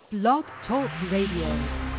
Blog Talk Radio.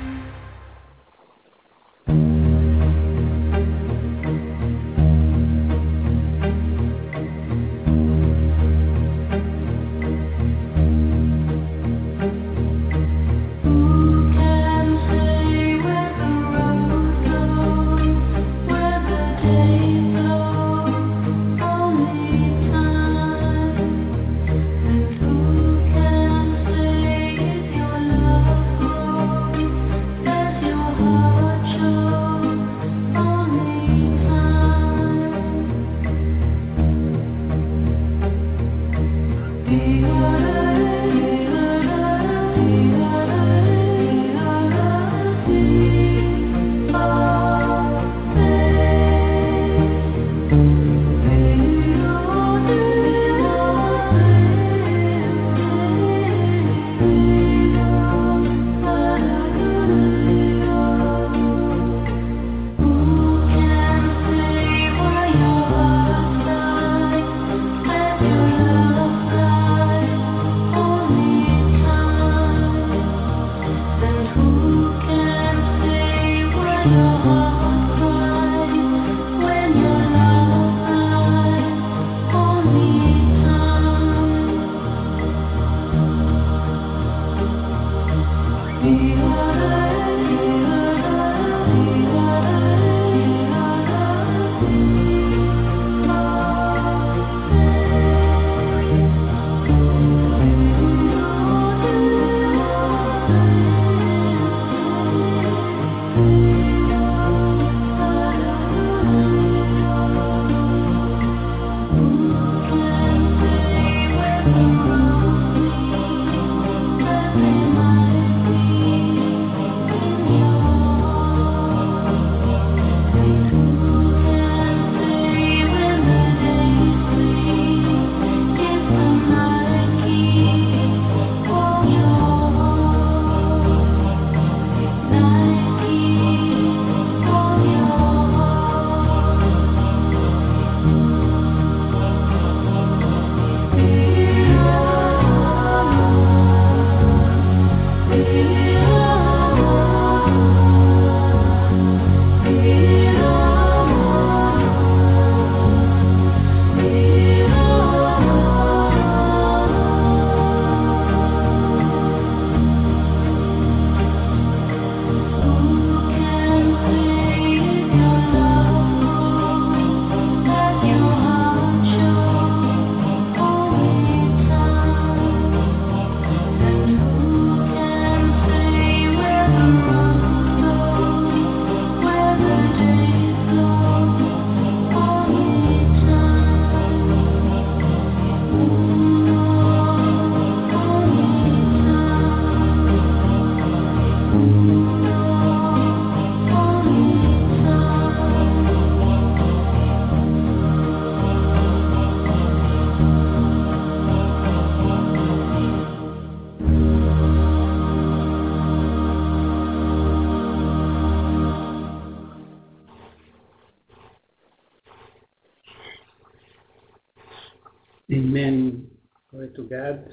Amen. Glory to God.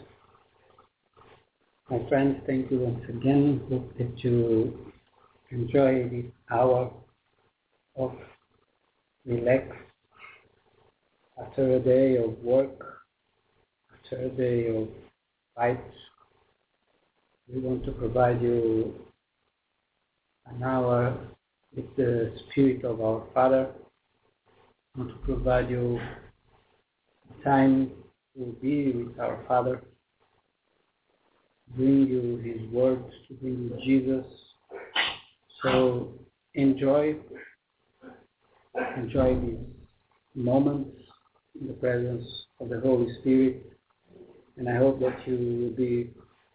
My friends, thank you once again. Hope that you enjoy this hour of relax after a day of work, after a day of fights. We want to provide you an hour with the Spirit of our Father. We want to provide you time to be with our Father, bring you His words, to bring you Jesus. So enjoy these moments in the presence of the Holy Spirit, and I hope that you will be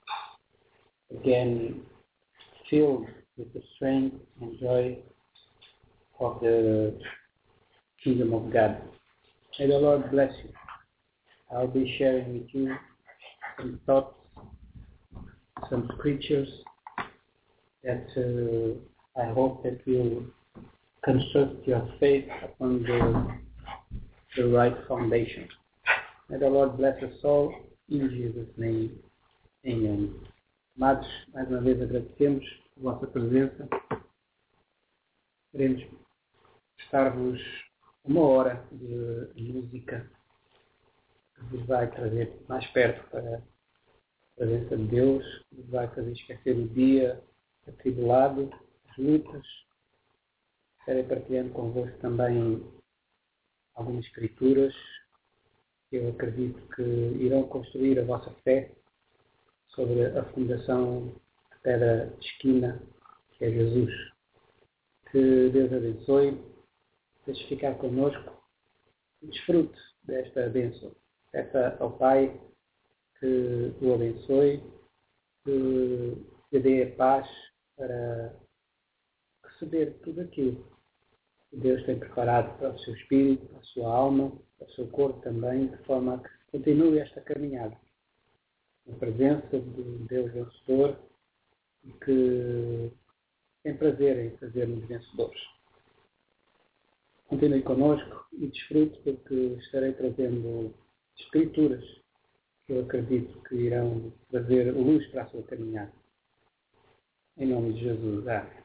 again filled with the strength and joy of the kingdom of God. May the Lord bless you. I'll be sharing with you some thoughts, some scriptures that I hope that will construct your faith upon the right foundation. May the Lord bless us all in Jesus' name. Amen. Amados, mais uma vez agradecemos a vossa presença. Queremos prestar-vos uma hora de música que vos vai trazer mais perto para a presença de Deus, que vos vai fazer esquecer o dia atribulado, as lutas. Estarei partilhando convosco também algumas escrituras que eu acredito que irão construir a vossa fé sobre a fundação de pedra de esquina, que é Jesus. Que Deus abençoe, deixe ficar connosco e desfrute desta bênção. Peça ao Pai que o abençoe, que lhe dê a paz para receber tudo aquilo que Deus tem preparado para o seu espírito, para a sua alma, para o seu corpo também, de forma a que continue esta caminhada na presença de Deus vencedor e que tem prazer em fazer-nos vencedores. Continue connosco e desfrute, porque estarei trazendo escrituras que eu acredito que irão trazer luz para a sua caminhada. Em nome de Jesus. Amém.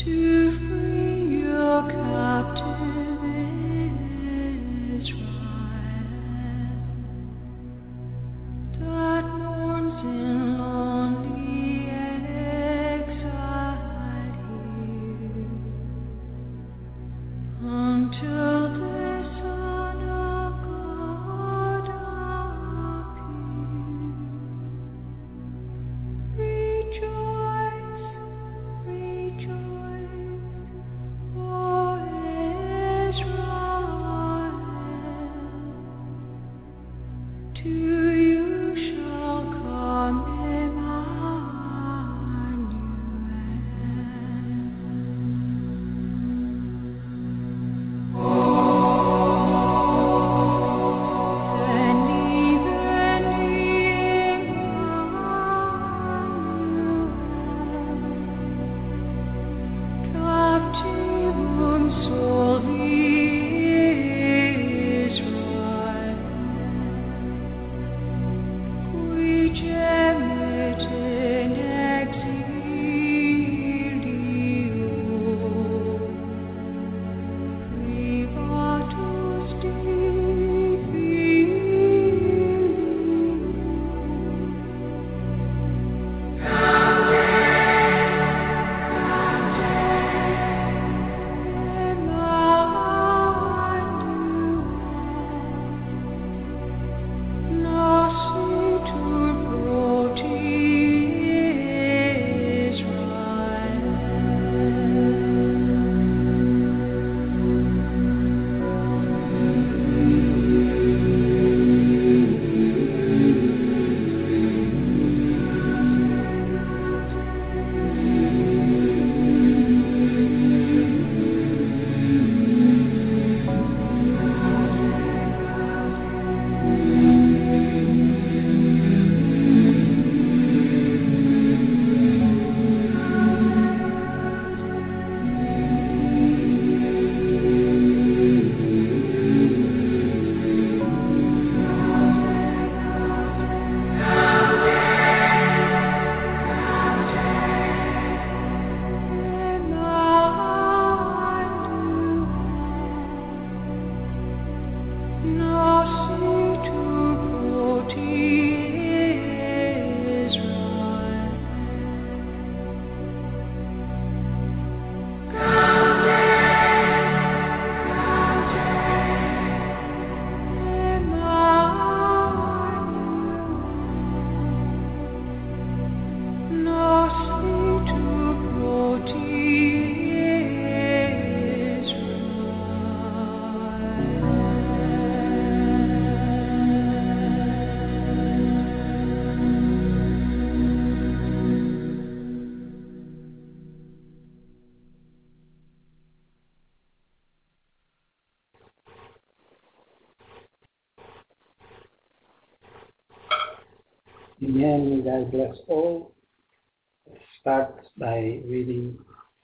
Amen. God bless all. Let's start by reading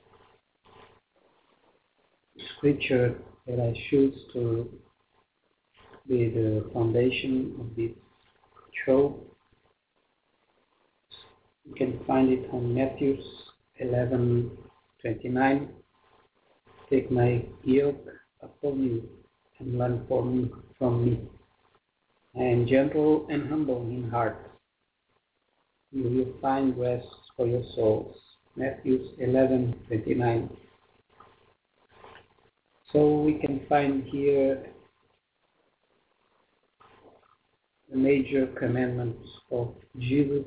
scripture that I choose to be the foundation of this show. You can find it on Matthew 11:29. Take my yoke upon you and learn from me. I am gentle and humble in heart. You will find rest for your souls. Matthew 11:29. So we can find here the major commandments of Jesus,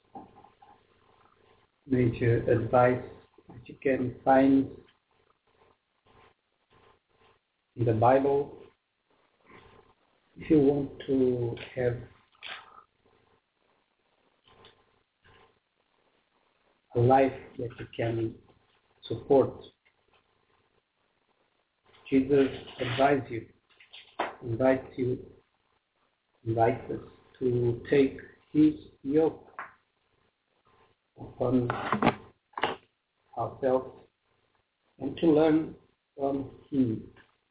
major advice that you can find in the Bible if you want to have a life that you can support. Jesus invites us to take his yoke upon ourselves and to learn from him.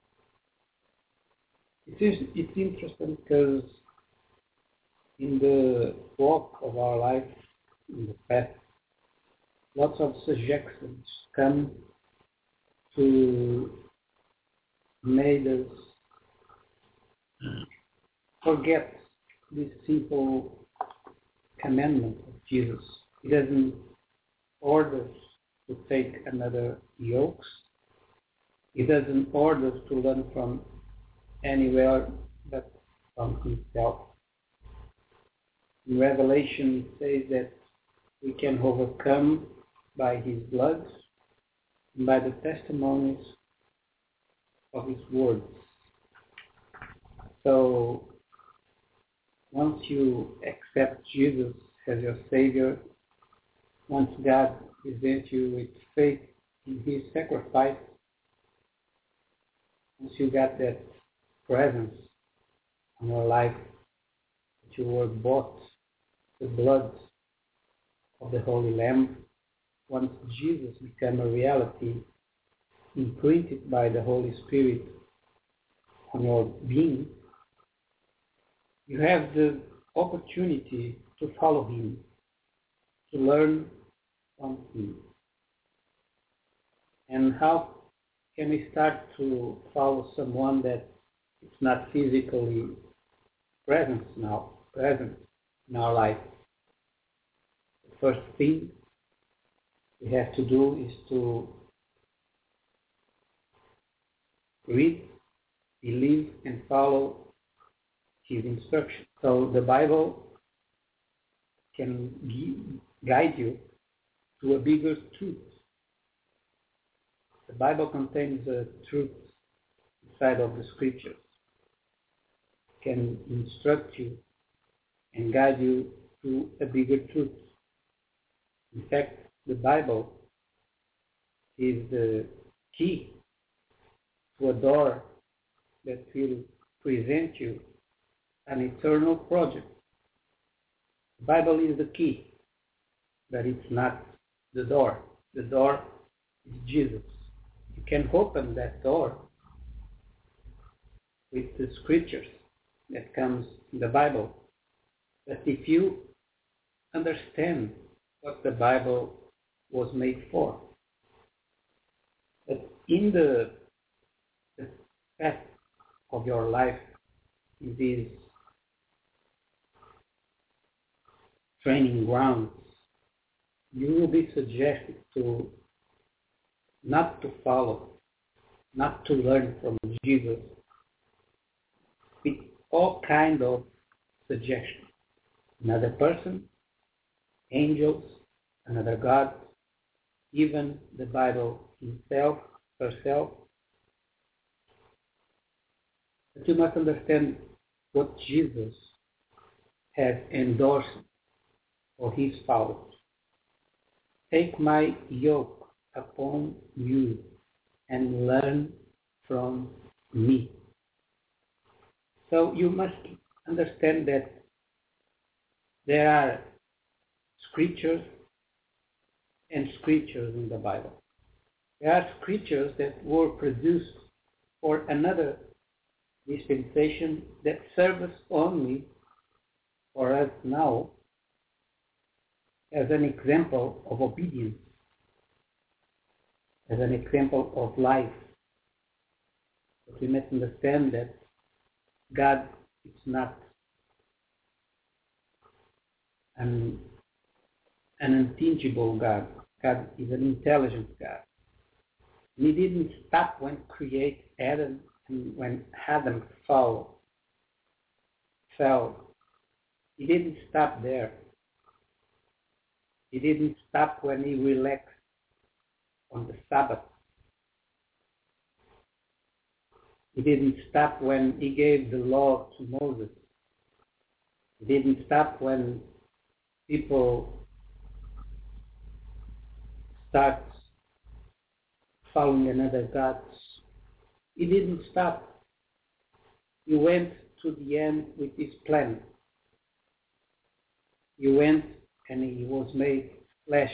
It's interesting because in the walk of our life, in the path, lots of suggestions come to make us forget this simple commandment of Jesus. He doesn't order us to take another yoke. He doesn't order us to learn from anywhere but from himself. In Revelation it says that we can overcome by his blood and by the testimonies of his words. So once you accept Jesus as your Savior, once God presents you with faith in his sacrifice, once you got that presence in your life, that you were bought with the blood of the Holy Lamb, once Jesus became a reality, imprinted by the Holy Spirit on your being, you have the opportunity to follow him, to learn from him. And how can we start to follow someone that is not physically present in our life? The first thing we have to do is to read, believe, and follow his instructions. So the Bible can guide you to a bigger truth. The Bible contains a truth inside of the scriptures. It can instruct you and guide you to a bigger truth. In fact, the Bible is the key to a door that will present you an eternal project. The Bible is the key, but it's not the door. The door is Jesus. You can open that door with the scriptures that comes in the Bible. But if you understand what the Bible was made for, that in the path of your life, in these training grounds, you will be suggested to not to follow, not to learn from Jesus, with all kind of suggestions. Another person, angels, another God, even the Bible himself, herself. But you must understand what Jesus has endorsed for his followers. Take my yoke upon you and learn from me. So you must understand that there are scriptures and scriptures in the Bible. There are scriptures that were produced for another dispensation that serves only for us now as an example of obedience, as an example of life. But we must understand that God is not an intangible God. God is an intelligent God. And he didn't stop when create Adam and when Adam fell. He didn't stop there. He didn't stop when he relaxed on the Sabbath. He didn't stop when he gave the law to Moses. He didn't stop when people start following another God. He didn't stop. He went to the end with his plan. He went and he was made flesh.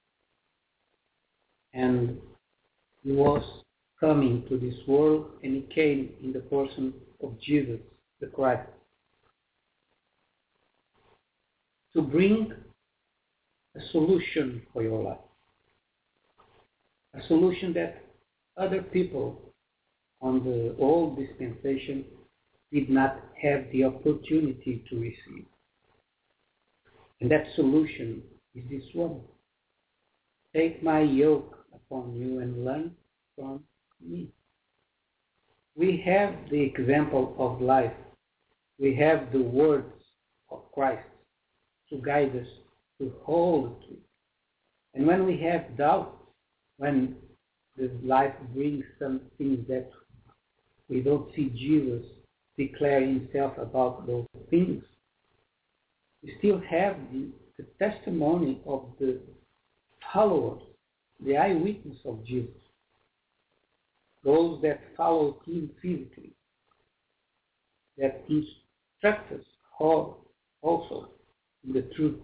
And he was coming to this world, and he came in the person of Jesus, the Christ, to bring a solution for your life. A solution that other people on the old dispensation did not have the opportunity to receive. And that solution is this one. Take my yoke upon you and learn from me. We have the example of life. We have the words of Christ to guide us, to hold to it. And when we have doubt, when the life brings something that we don't see Jesus declare himself about those things, we still have the testimony of the followers, the eyewitness of Jesus, those that follow him physically, that instruct us also in the truth.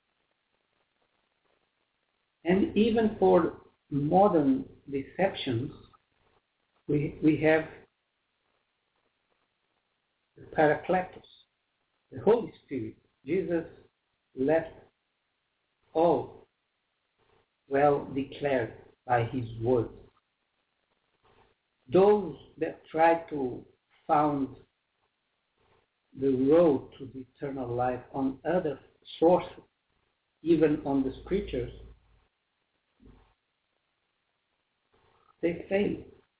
And even for modern deceptions, we have the Paracletos, the Holy Spirit. Jesus left all well declared by his words. Those that try to found the road to the eternal life on other sources, even on the scriptures, they fail.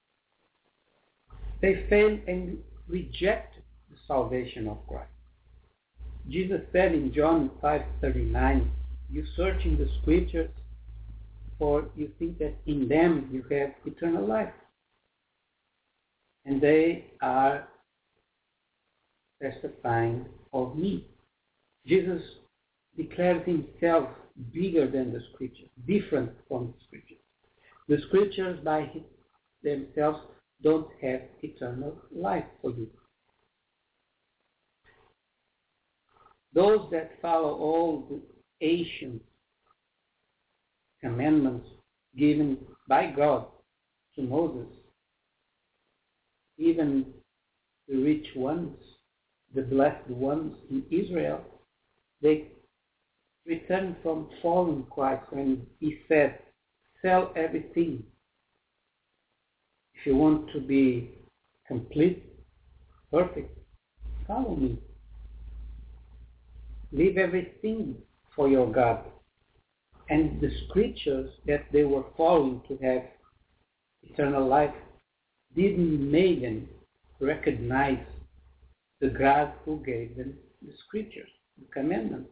They fail and reject the salvation of Christ. Jesus said in John 5:39, you search in the scriptures, for you think that in them you have eternal life. And they are testifying of me. Jesus declares himself bigger than the scriptures, different from the scriptures. The scriptures by themselves don't have eternal life for you. Those that follow all the ancient commandments given by God to Moses, even the rich ones, the blessed ones in Israel, they returned from following Christ when he said, sell everything. If you want to be complete, perfect, follow me. Leave everything for your God. And the scriptures that they were following to have eternal life didn't make them recognize the God who gave them the scriptures, the commandments.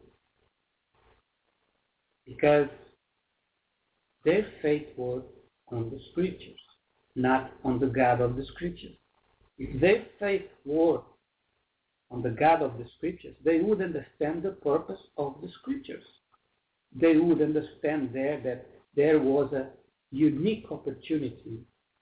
Because their faith was on the scriptures, not on the God of the scriptures. If their faith were on the God of the scriptures, they would understand the purpose of the scriptures. They would understand there that there was a unique opportunity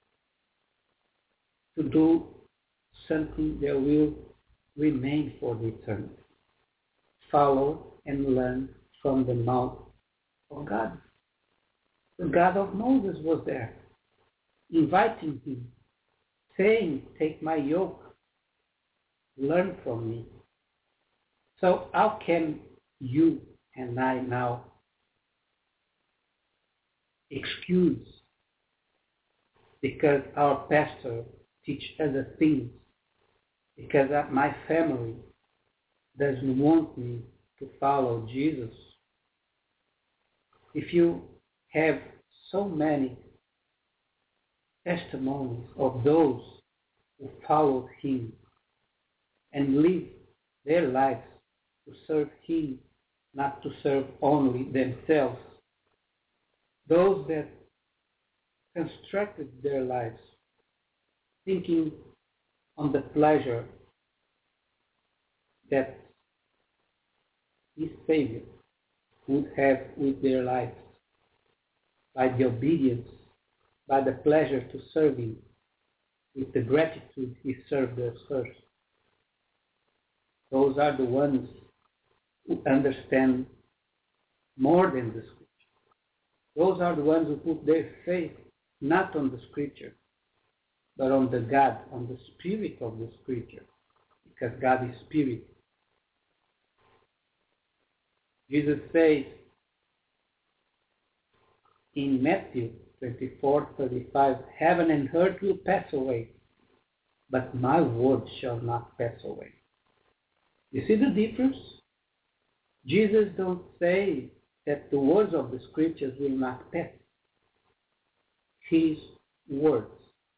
to do something that will remain for the eternity. Follow and learn from the mouth of God. The God of Moses was there, inviting him, saying, take my yoke, learn from me. So how can you and I now excuse because our pastor teach other things, because my family doesn't want me to follow Jesus? If you have so many testimonies of those who followed him and live their lives to serve him, not to serve only themselves, those that constructed their lives thinking on the pleasure that his Savior would have with their lives, by the obedience, by the pleasure to serve him, with the gratitude he served us first. Those are the ones who understand more than the scripture. Those are the ones who put their faith not on the scripture, but on the God, on the spirit of the scripture, because God is spirit. Jesus says in Matthew 24:35, heaven and earth will pass away, but my word shall not pass away. You see the difference? Jesus don't say that the words of the scriptures will not pass. His words.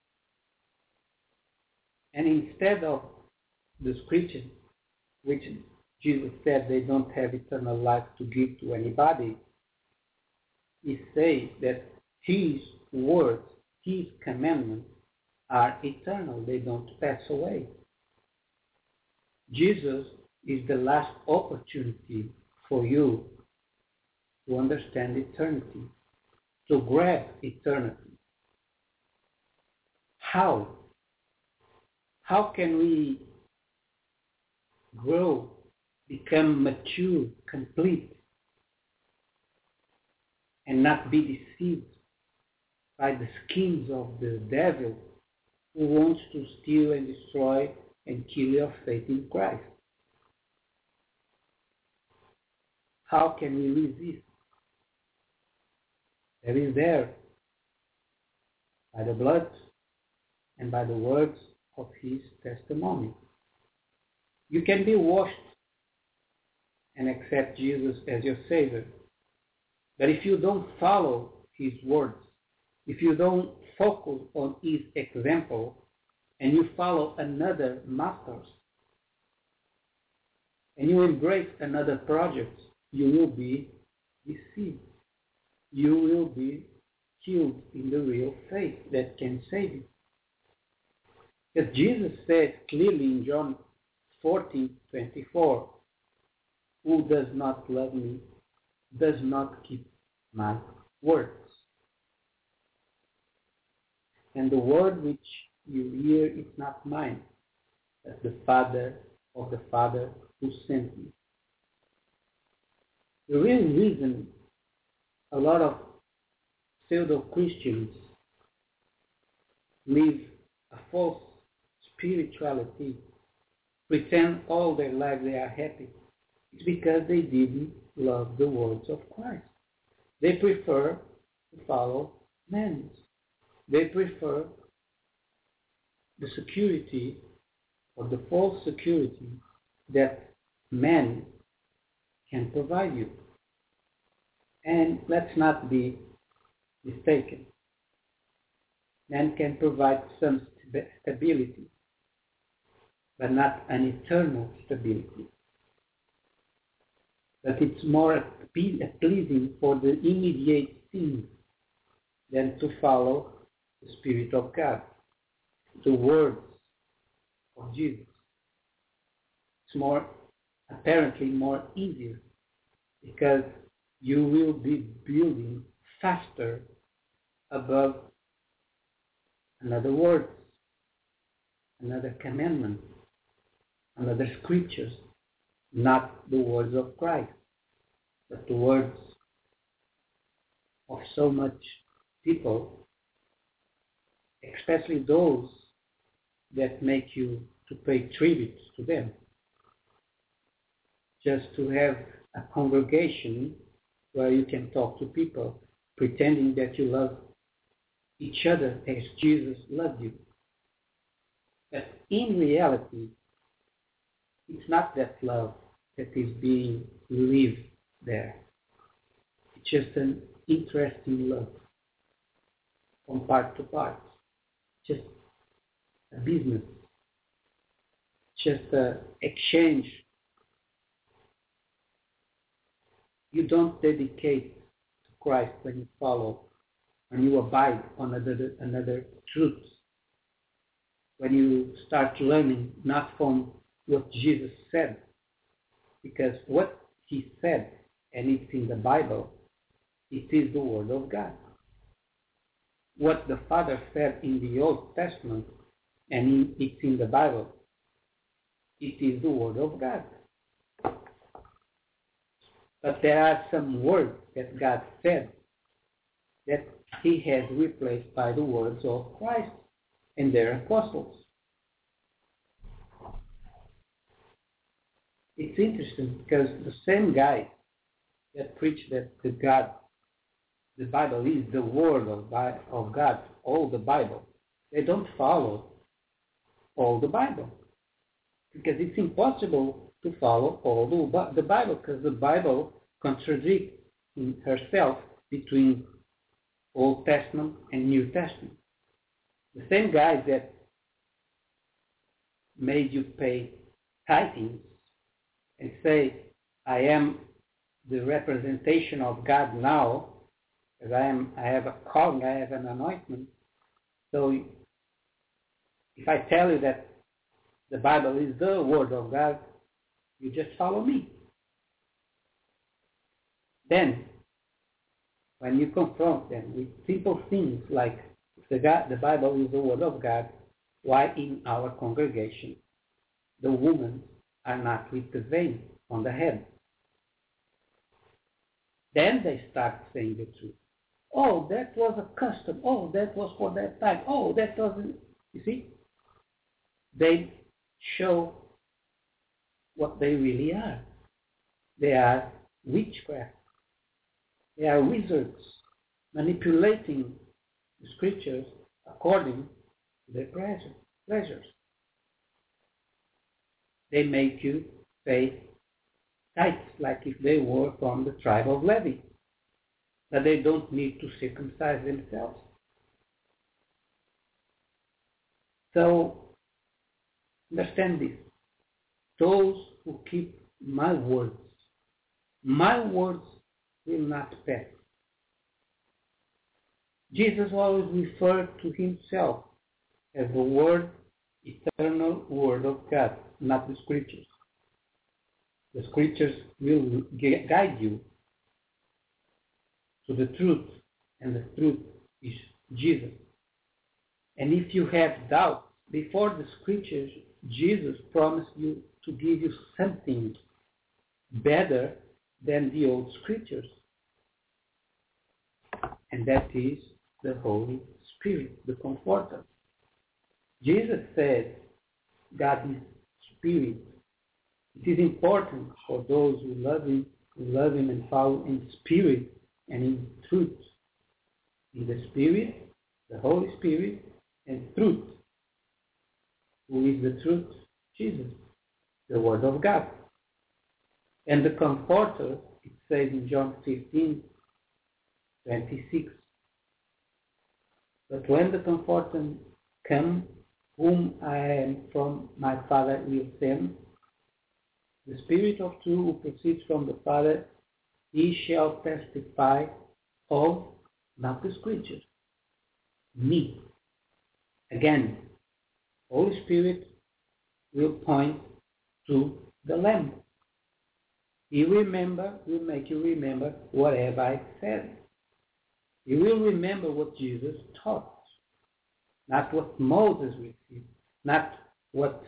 And instead of the scriptures, which Jesus said they don't have eternal life to give to anybody, he says that his words, his commandments are eternal. They don't pass away. Jesus is the last opportunity for you to understand eternity, to grab eternity. How? How can we grow, become mature, complete, and not be deceived by the schemes of the devil who wants to steal and destroy and kill your faith in Christ? How can we resist? That is there by the blood and by the words of his testimony. You can be washed and accept Jesus as your Savior. But if you don't follow his words, if you don't focus on his example, and you follow another masters, and you embrace another project, you will be deceived. You will be killed in the real faith that can save you. As Jesus said clearly in John 14:24, who does not love me does not keep my words. And the word which you hear is not mine, but the Father of the Father who sent me. The real reason a lot of pseudo-Christians live a false spirituality, pretend all their life they are happy, it's because they didn't love the words of Christ. They prefer to follow men. They prefer the security or the false security that men can provide you. And let's not be mistaken. Man can provide some stability, but not an eternal stability. But it's more pleasing for the immediate things than to follow the Spirit of God, the words of Jesus. It's apparently more easier because you will be building faster above another words, another commandment, another scriptures, not the words of Christ, but the words of so much people, especially those that make you to pay tribute to them, just to have a congregation where you can talk to people, pretending that you love each other as Jesus loved you. But in reality, it's not that love that is being lived there. It's just an interesting love from part to part. Just a business. Just an exchange. You don't dedicate to Christ when you follow, when you abide on another truth. When you start learning not from what Jesus said, because what he said, and it's in the Bible, it is the Word of God. What the Father said in the Old Testament, and it's in the Bible, it is the Word of God. But there are some words that God said that he has replaced by the words of Christ and their apostles. It's interesting because the same guy that preached that the the Bible is the Word of God, all the Bible. They don't follow all the Bible. Because it's impossible to follow all the Bible, because the Bible contradicts in herself between Old Testament and New Testament. The same guys that made you pay tithings and say, I am the representation of God now, as I have a calling, I have an anointment. So if I tell you that the Bible is the Word of God, you just follow me. Then, when you confront them with simple things like the Bible is the Word of God, why in our congregation the women are not with the veil on the head? Then they start saying the truth. Oh, that was a custom. Oh, that was for that time. Oh, that wasn't. You see? They show what they really are. They are witchcraft. They are wizards manipulating the scriptures according to their pleasures. They make you pay tithes like if they were from the tribe of Levi, that they don't need to circumcise themselves. So, understand this. Those who keep my words will not pass. Jesus always referred to himself as the Word, eternal Word of God, not the Scriptures. The Scriptures will guide you to the truth, and the truth is Jesus. And if you have doubts, before the Scriptures, Jesus promised you to give you something better than the old Scriptures. And that is the Holy Spirit, the Comforter. Jesus said, God is Spirit. It is important for those who love Him and follow in Spirit and in truth. In the Spirit, the Holy Spirit, and truth. Who is the truth? Jesus, the Word of God. And the Comforter, it says in John 15:26. But when the Comforter comes, whom I am from my Father will send, the Spirit of truth who proceeds from the Father, he shall testify of, not the Scriptures, me. Again, Holy Spirit will point to the Lamb. He will make you remember what have I said. He will remember what Jesus taught, not what Moses received, not what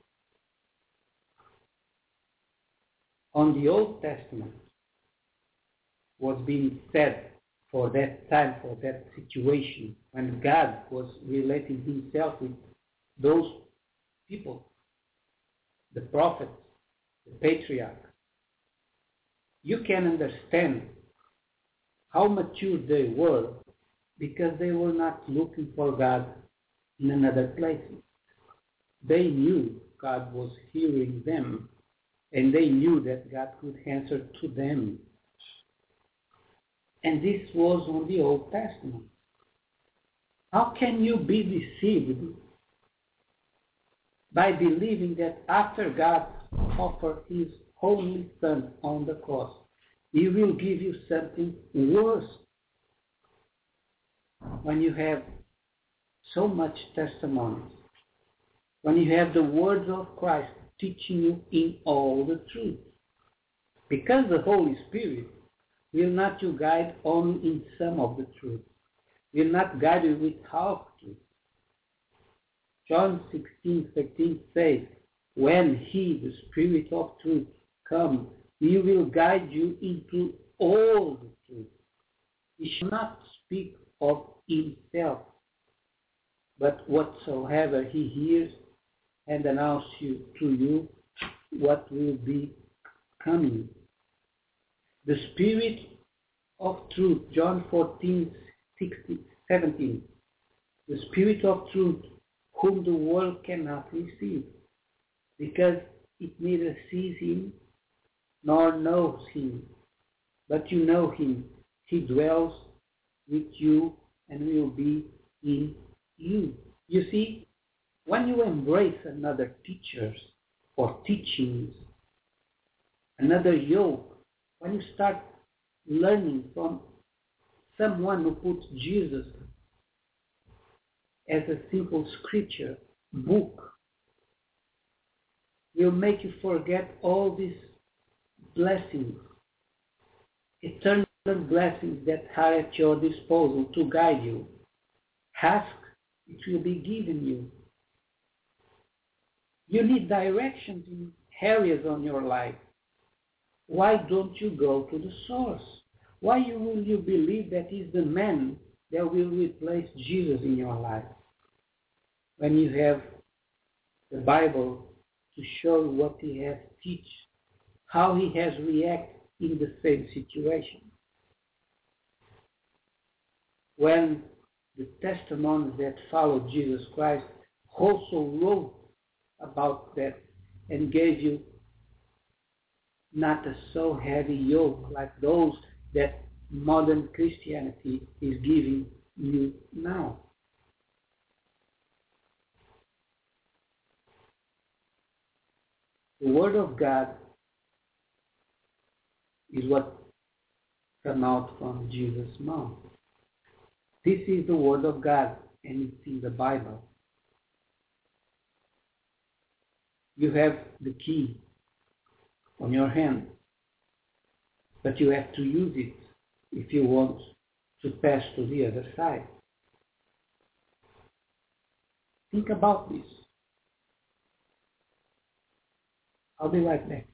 on the Old Testament was being said for that time, for that situation, when God was relating himself with those people, the prophets, the patriarchs. You can understand how mature they were because they were not looking for God in another place. They knew God was hearing them, and they knew that God could answer to them. And this was on the Old Testament. How can you be deceived by believing that after God offered his only Son on the cross, he will give you something worse? When you have so much testimonies, when you have the words of Christ teaching you in all the truth. Because the Holy Spirit will not you guide only in some of the truth, will not guide you with half truth. John 16:13 says, when he, the Spirit of truth, comes, he will guide you into all the truth. He shall not speak of himself, but whatsoever he hears, and announce to you what will be coming. The Spirit of truth, John 14, 16, 17. The Spirit of truth, whom the world cannot receive, because it neither sees him nor knows him. But you know him. He dwells with you and will be in you. You see, when you embrace another teachers or teachings, another yoke, when you start learning from someone who puts Jesus as a simple scripture book, will make you forget all these blessings, eternal blessings that are at your disposal to guide you. Ask, it will be given you. You need directions in areas on your life. Why don't you go to the source? Why will you believe that is the man that will replace Jesus in your life? When you have the Bible to show what he has teach, how he has reacted in the same situation. When the testimonies that followed Jesus Christ also wrote about that and gave you not a so heavy yoke like those that modern Christianity is giving you now. The Word of God is what come out from Jesus' mouth. This is the Word of God, and it's in the Bible. You have the key on your hand, but you have to use it if you want to pass to the other side. Think about this. I'll be right back.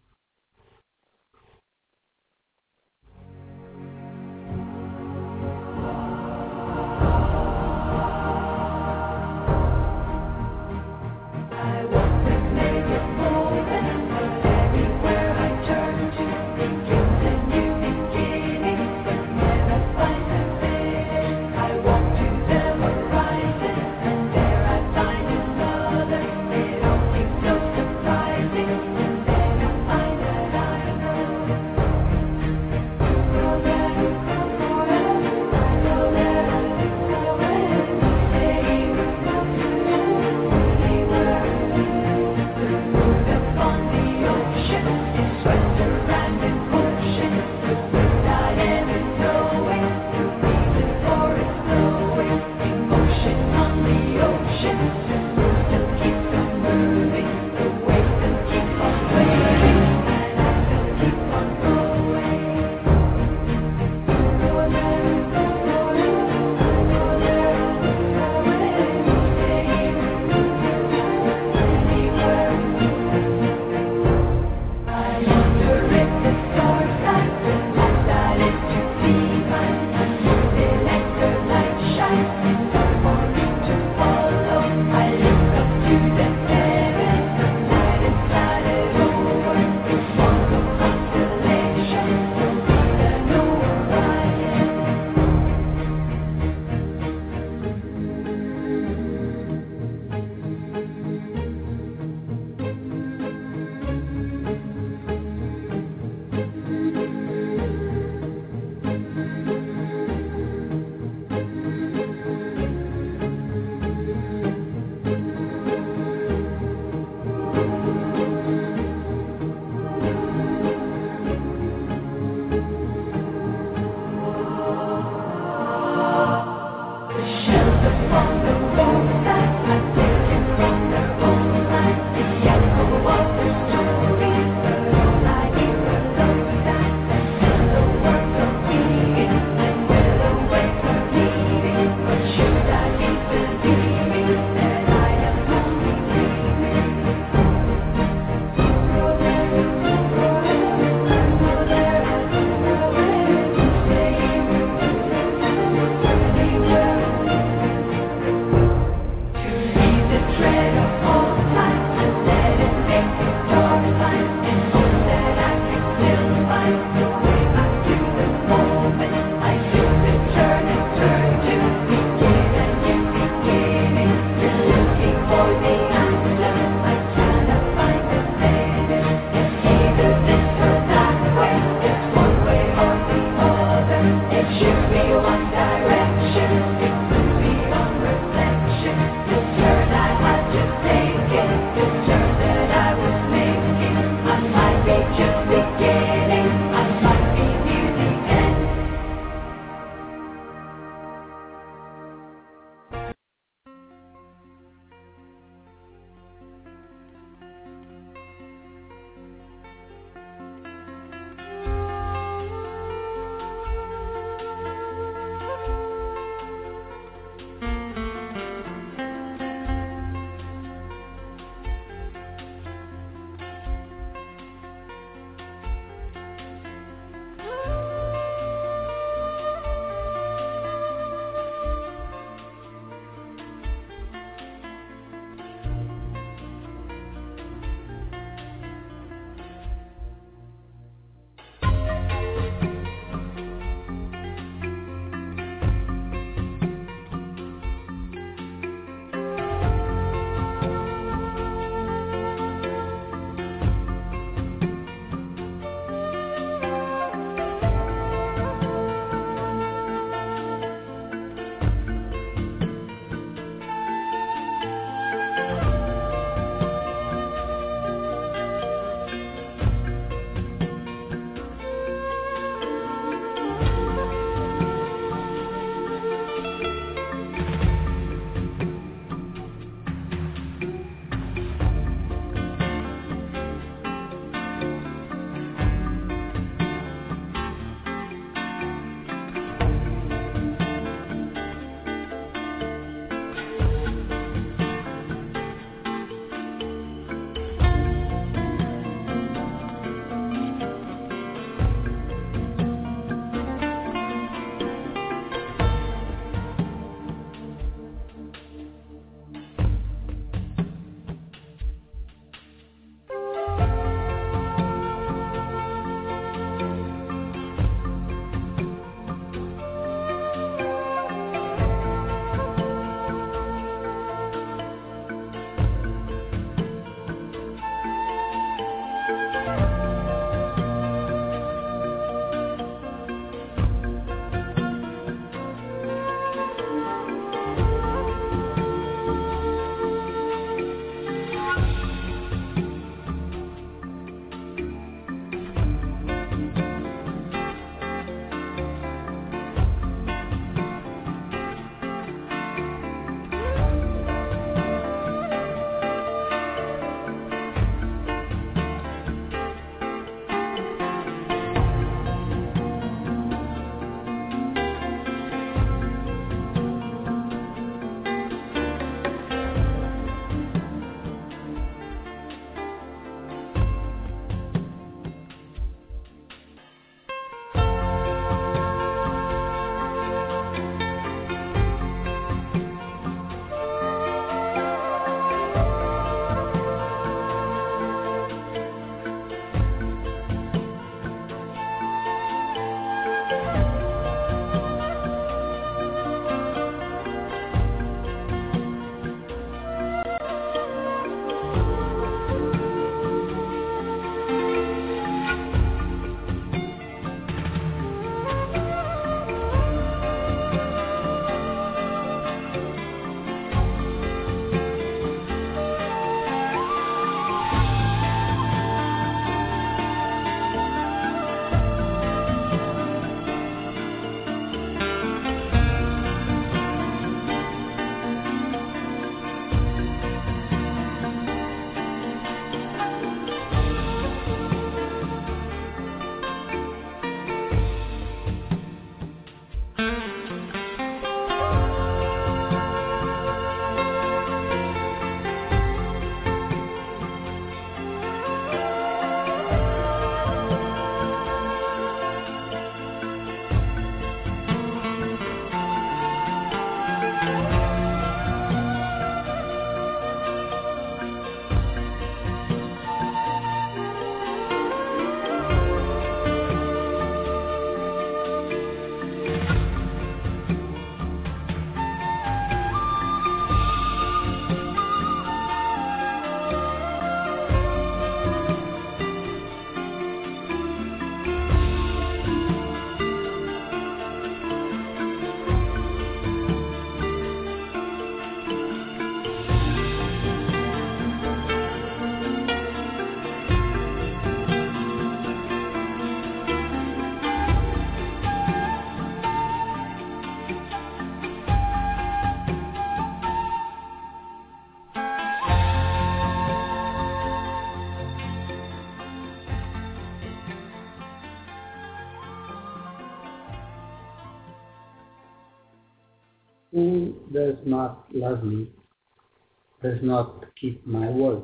does not love me does not keep my word.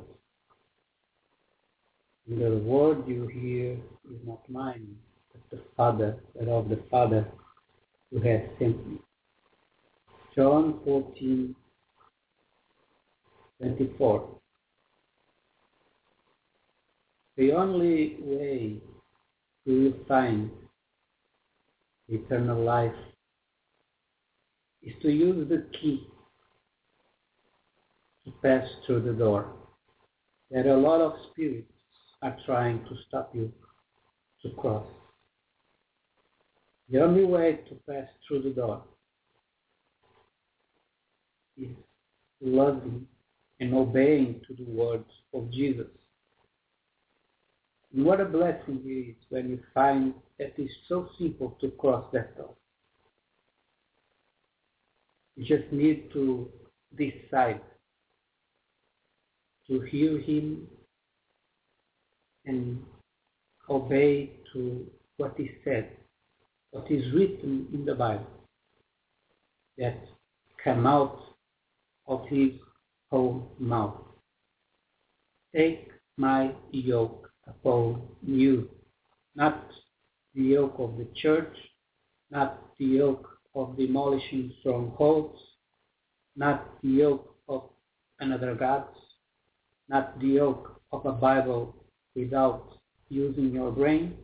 And the word you hear is not mine, but of the Father who has sent me. John 14:24. The only way you will find eternal life is to use the key to pass through the door. There are a lot of spirits are trying to stop you to cross. The only way to pass through the door is loving and obeying to the words of Jesus. And what a blessing it is when you find that it's so simple to cross that door. You just need to decide to hear Him and obey to what He said, what is written in the Bible, that come out of His own mouth. Take my yoke upon you, not the yoke of the church, not the yoke of demolishing strongholds, not the yoke of another gods, not the yoke of a Bible without using your brain.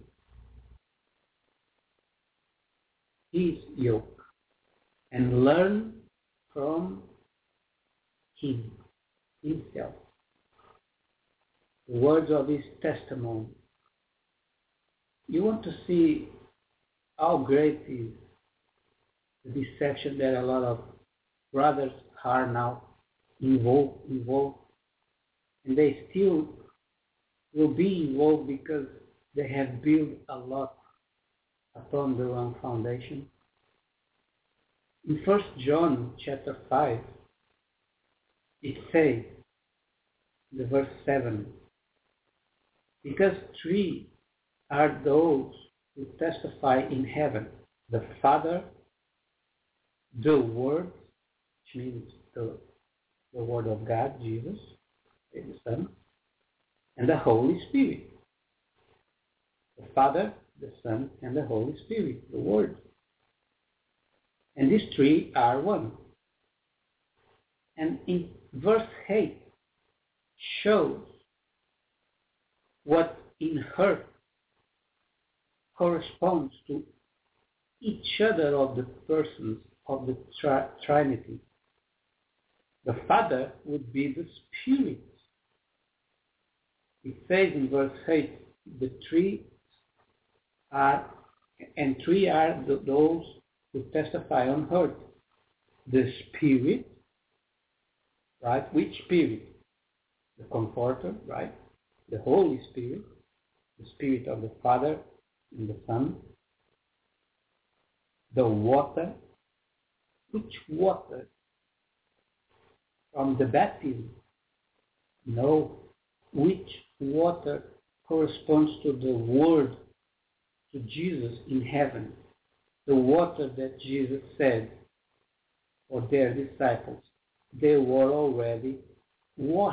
His yoke, and learn from Him, Himself. The words of His testimony. You want to see how great is the deception that a lot of brothers are now involved, and they still will be involved because they have built a lot upon the wrong foundation. In 1 John chapter 5, it says, the verse 7, because three are those who testify in heaven, the Father, the Word, which means the Word of God, Jesus, the Son, and the Holy Spirit. The Father, the Son, and the Holy Spirit, the Word. And these three are one. And in verse 8 shows what in her corresponds to each other of the persons of the Trinity. The Father would be the Spirit. It says in verse 8, the three are those who testify on earth. The Spirit, right? Which Spirit? The Comforter, right? The Holy Spirit, the Spirit of the Father and the Son. The water. Which water? From the baptism? No. Which water corresponds to the Word, to Jesus in heaven? The water that Jesus said for their disciples, they were already washed.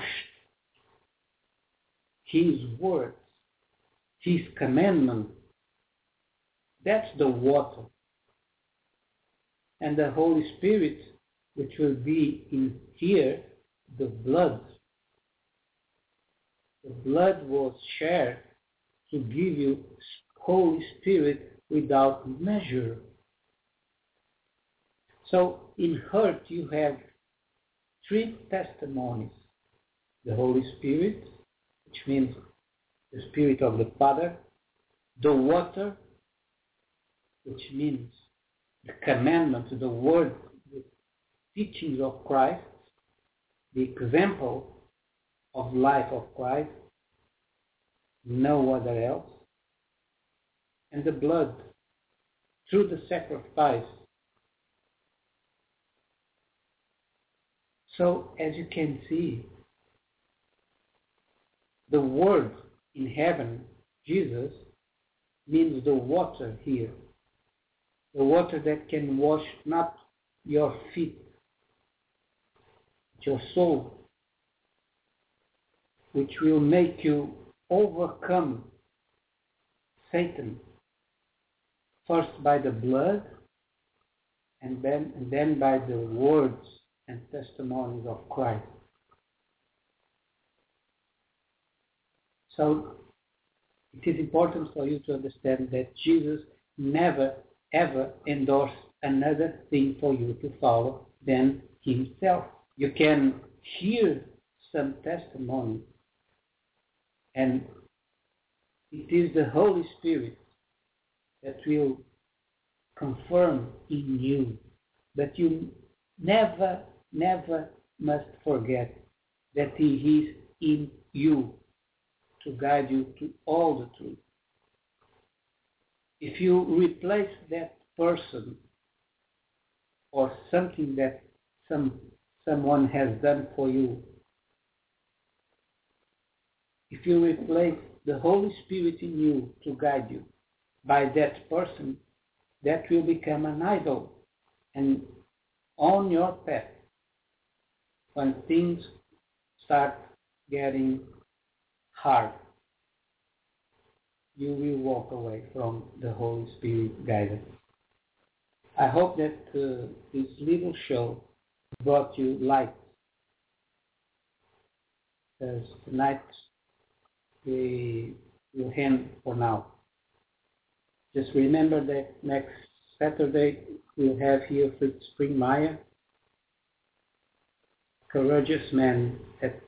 His words, His commandment, that's the water. And the Holy Spirit, which will be in here, the blood. The blood was shared to give you Holy Spirit without measure. So in earth you have three testimonies. The Holy Spirit, which means the Spirit of the Father. The water, which means the commandments, the word, the teachings of Christ, the example of life of Christ, no other else. And the blood, through the sacrifice. So, as you can see, the Word in heaven, Jesus, means the water here. The water that can wash not your feet, your soul, which will make you overcome Satan, first by the blood and then by the words and testimonies of Christ. So it is important for you to understand that Jesus never ever endorsed another thing for you to follow than himself. You can hear some testimony, and it is the Holy Spirit that will confirm in you. But you never must forget that he is in you to guide you to all the truth. If you replace that person or something that someone has done for you, if you replace the Holy Spirit in you to guide you by that person, that will become an idol. And on your path, when things start getting hard, you will walk away from the Holy Spirit guidance. I hope that this little show brought you light. Because tonight we will end for now. Just remember that next Saturday we'll have here Fritz Springmeier, courageous man that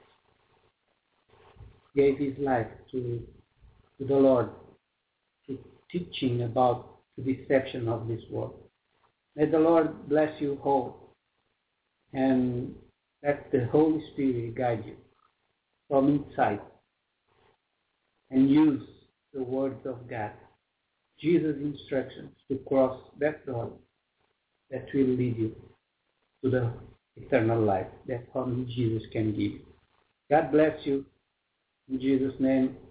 gave his life to the Lord, to teaching about the deception of this world. May the Lord bless you whole, and let the Holy Spirit guide you from inside, and use the words of God, Jesus' instructions, to cross that door that will lead you to the eternal life that only Jesus can give you. God bless you. In Jesus' name.